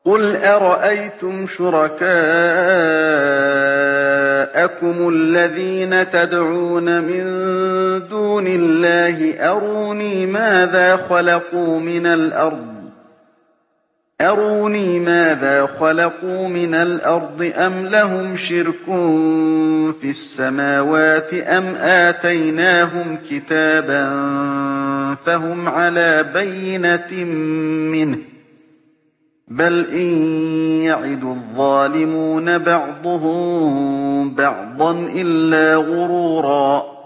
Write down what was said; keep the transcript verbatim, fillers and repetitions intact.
قُلْ أَرَأَيْتُمْ شُرَكَاءَكُمُ الَّذِينَ تَدْعُونَ مِن دُونِ اللَّهِ أَرُونِي مَاذَا خَلَقُوا مِنَ الْأَرْضِ أَمْ لَهُمْ شِرْكٌ فِي السَّمَاوَاتِ أَمْ آتَيْنَاهُمْ كِتَابًا فَهُمْ عَلَىٰ بَيِّنَةٍ مِّنْهُ ۚ بَلْ إِن يَعِدُ الظَّالِمُونَ بَعْضُهُم بَعْضًا إِلَّا غُرُورًا